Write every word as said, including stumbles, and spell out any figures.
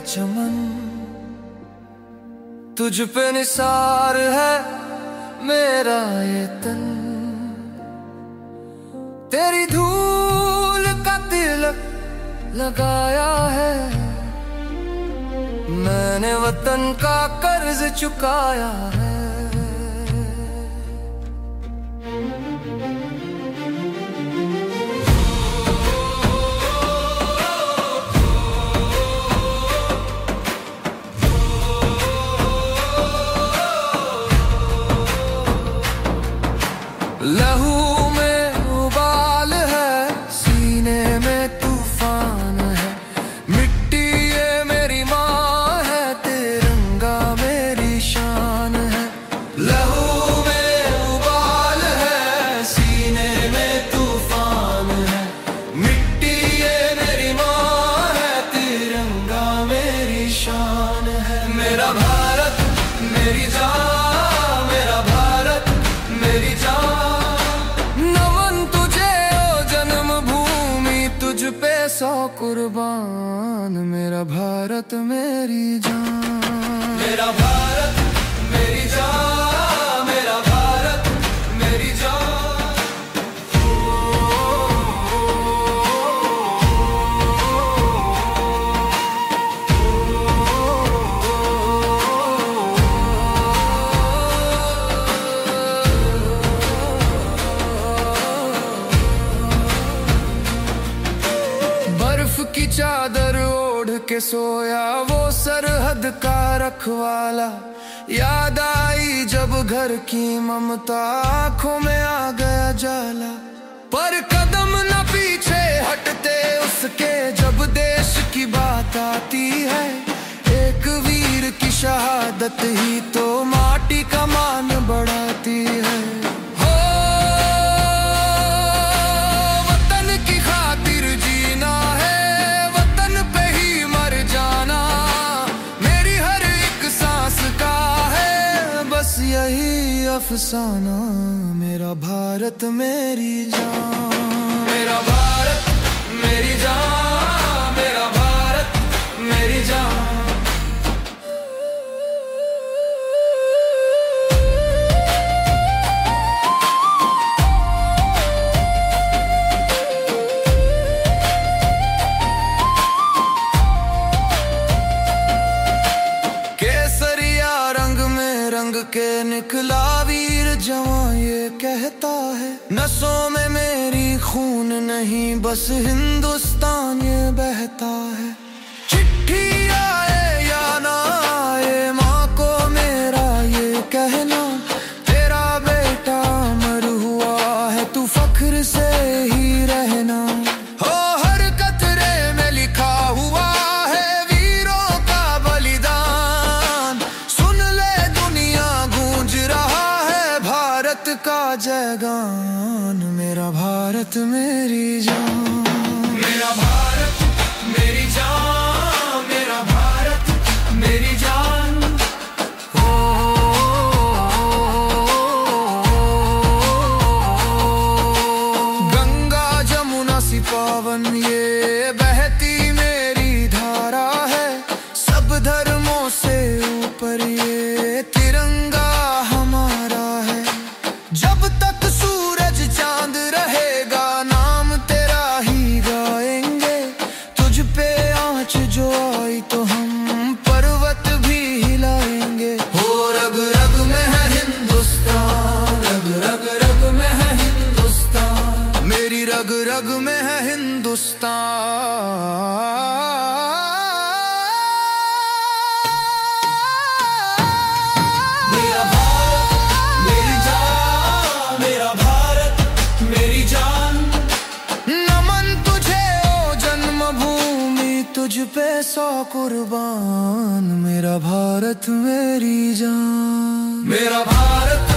चमन, तुझ पे निसार है मेरा ये तन। तेरी धूल का तिलक लगाया है, मैंने वतन का कर्ज चुकाया है। लहू में उबाल है, सीने में तूफान है। मिट्टी ये मेरी माँ है, तिरंगा मेरी शान है। लहू में उबाल है, सीने में तूफान है। मिट्टी ये मेरी माँ है, तिरंगा मेरी शान है। मेरा भारत मेरी जान, मेरा भारत मेरी जान। सौ कुर्बान, मेरा भारत मेरी जान। मेरा भारत मेरी जान, मेरा भारत मेरी जान। बर्फ की चादर ओढ़ के सोया वो सरहद का रखवाला। याद आई जब घर की ममता, आंखों में आ गया जाला। पर कदम न पीछे हटते उसके, जब देश की बात आती है। एक वीर की शहादत ही तो माटी का मान बढ़ाती है। यही अफसाना, मेरा भारत मेरी जान। मेरा भारत मेरी जान, मेरा भारत मेरी जान। केसरिया रंग में रंग के निकला वीर जवां ये कहता है। नसों में मेरी खून नहीं, बस हिंदुस्तान ये बहता है। चिट्ठी आए या ना आए, माँ को मेरा ये कहना। तेरा बेटा अमर हुआ है, तू फख्र से ही रहना। हो हर कतरे में लिखा हुआ है वीरों का बलिदान। सुन ले दुनिया गूंज रहा है भारत का जयगान। मेरा भारत मेरी जान, मेरा भारत मेरी जान, मेरा भारत मेरी जान। ओ, गंगा जमुना सी पावन ये बहती मेरी धारा है। सब धर्मों से ऊपर ये तिरंगा हमारा है। जब तक सूरज चांद रहेगा, नाम तेरा ही गाएंगे। तुझ पे आँच जो आई तो हम पर्वत भी हिलाएंगे। हो रग रग में है हिंदुस्तान, रग रग रग में है हिंदुस्तान। मेरी रग रग में है हिंदुस्तान। मेरा भारत मेरी जान, मेरा भारत मेरी जान। नमन तुझे ओ जन्मभूमि, तुझ पे सौ कुर्बान। मेरा भारत मेरी जान, मेरा भारत